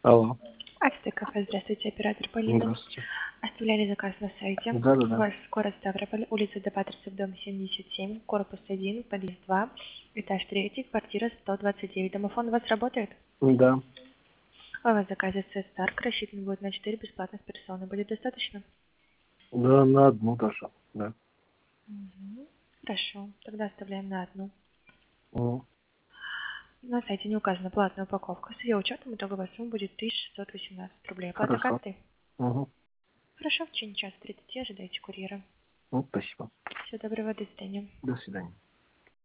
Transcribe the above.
Алло. Акция кафе, здравствуйте, оператор Полина. Здравствуйте. Оставляли заказ на сайте. Да. Ваш город Ставрополь, улица Депатрисов, дом 77, корпус 1, подъезд 2, этаж 3, квартира 129. Домофон у вас работает? Да. У вас заказе Старк рассчитан будет на 4 бесплатных персоны. Будет достаточно? Да, на одну даже. Да. Угу. Хорошо, тогда оставляем на одну. Угу. На сайте не указана платная упаковка. С ее учетом итоговая сумма будет 1618 рублей. Оплата Хорошо. картой? Угу. Хорошо, в течение часа 30 ожидайте курьера. Ну, спасибо. Всего доброго, до свидания. До свидания.